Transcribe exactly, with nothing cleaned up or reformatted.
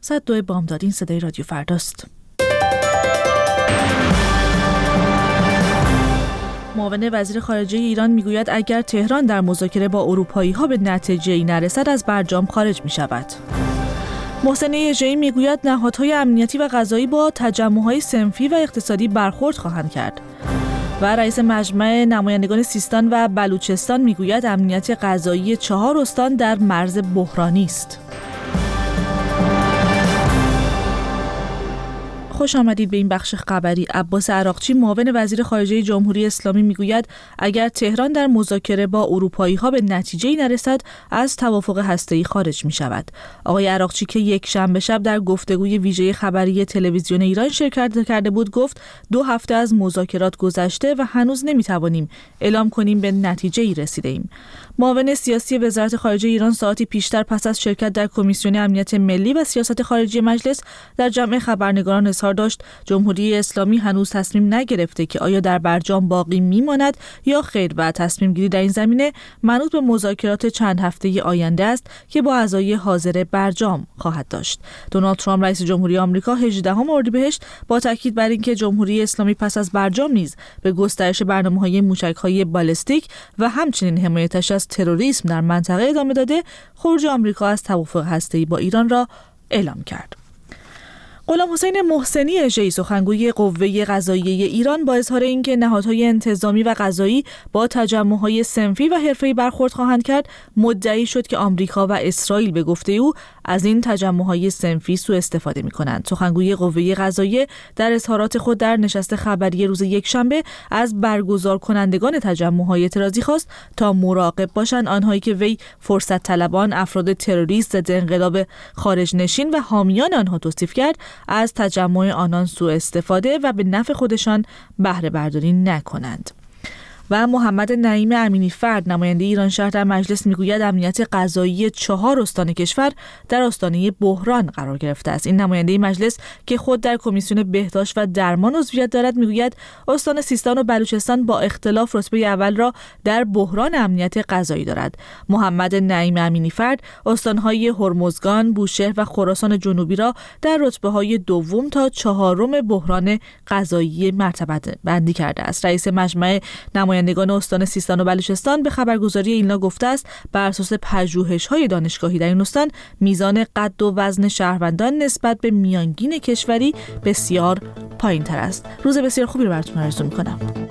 صد و دو بامداد. این صدای رادیو فرداست. معاون وزیر خارجه ایران میگوید اگر تهران در مذاکره با اروپایی‌ها به نتیجه‌ای نرسد از برجام خارج می‌شود. محسن یژه‌ای میگوید نهادهای امنیتی و قضایی با تجمع‌های صنفی و اقتصادی برخورد خواهند کرد. و رئیس مجمع نمایندگان سیستان و بلوچستان میگوید امنیت قضایی چهار استان در مرز بحرانی است. خوش آمدید به این بخش خبری. عباس عراقچی معاون وزیر خارجه جمهوری اسلامی میگوید اگر تهران در مذاکره با اروپایی‌ها به نتیجه‌ای نرسد از توافق هسته‌ای خارج می‌شود. آقای عراقچی که یک شنبه شب در گفتگوی ویژه خبری تلویزیون ایران شرکت کرده بود گفت دو هفته از مذاکرات گذشته و هنوز نمی‌توانیم اعلام کنیم به نتیجه‌ای رسیده‌ایم. معاون سیاسی وزارت خارجه ایران ساعتی پیشتر پس از شرکت در کمیسیون امنیت ملی و سیاست خارجی مجلس در جمع خبرنگاران اظهار داشت جمهوری اسلامی هنوز تصمیم نگرفته که آیا در برجام باقی میماند یا خیر و تصمیم گیری در این زمینه منوط به مذاکرات چند هفته‌ای آینده است که با اعضای حاضر برجام خواهد داشت. دونالد ترامپ رئیس جمهوری آمریکا هجدهم اردیبهشت با تاکید بر اینکه جمهوری اسلامی پس از برجام نیز به گسترش برنامه‌های موشک‌های بالستیک و همچنین حمایتش از تروریسم در منطقه ادامه داده، خروج آمریکا از توافق هسته‌ای با ایران را اعلام کرد. غلام حسین محسنی یژه‌ای سخنگوی قوه قضاییه ایران با اظهار اینکه نهادهای انتظامی و قضایی با تجمع‌های صنفی و حرفه‌ای برخورد خواهند کرد، مدعی شد که آمریکا و اسرائیل به گفته او از این تجمع‌های صنفی سوء استفاده می‌کنند. سخنگوی قوه قضاییه در اظهارات خود در نشست خبری روز یکشنبه از برگزار کنندگان تجمع‌های اعتراضی خواست تا مراقب باشند آنهایی که وی فرصت طلبان، افراد تروریست ضد انقلاب خارج نشین و حامیان آنها توصیف کرد، از تجمع آنان سوء استفاده و به نفع خودشان بهره برداری نکنند. و محمد نعیم امینی فرد نماینده ایران شهر در مجلس میگوید امنیت قضایی چهار استان کشور در آستانه بحران قرار گرفته است. این نماینده مجلس که خود در کمیسیون بهداشت و درمان عضویت دارد میگوید استان سیستان و بلوچستان با اختلاف رتبه اول را در بحران امنیت قضایی دارد. محمد نعیم امینی فرد استانهای هرمزگان، بوشهر و خراسان جنوبی را در رتبه‌های دوم تا چهارم بحران قضایی مرتبه بندی کرده است. رئیس مجمع نمایندگان استان سیستان و بلوچستان به خبرگزاری ایلنا گفته است بر اساس پژوهش‌های دانشگاهی در این استان میزان قد و وزن شهروندان نسبت به میانگین کشوری بسیار پایین‌تر است. روز بسیار خوبی رو براتون آرزو می‌کنم.